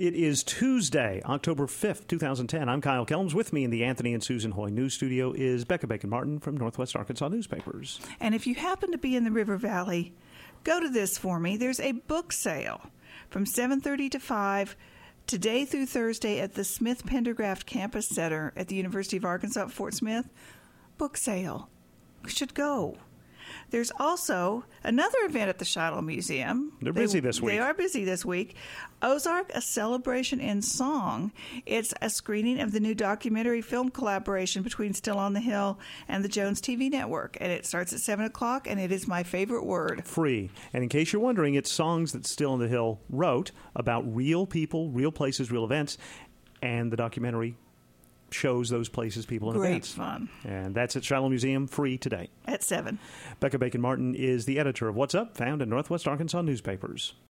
It is Tuesday, October 5th, 2010. I'm Kyle Kelms. With me in the Anthony and Susan Hoy News Studio is Becca Bacon-Martin from Northwest Arkansas Newspapers. And if you happen to be in the River Valley, go to this for me. There's a book sale from 7:30 to 5 today through Thursday at the Smith Pendergraft Campus Center at the University of Arkansas at Fort Smith. Book sale. You should go. There's also another event at the Shiloh Museum. They're busy this week. They are busy this week. Ozark, A Celebration in Song. It's a screening of the new documentary film collaboration between Still on the Hill and the Jones TV Network. And it starts at 7 o'clock, and it is my favorite word. Free. And in case you're wondering, it's songs that Still on the Hill wrote about real people, real places, real events, and the documentary shows those places, people, and events. Great fun. And that's at Shiloh Museum, free today. At 7. Becca Bacon-Martin is the editor of What's Up, found in Northwest Arkansas Newspapers.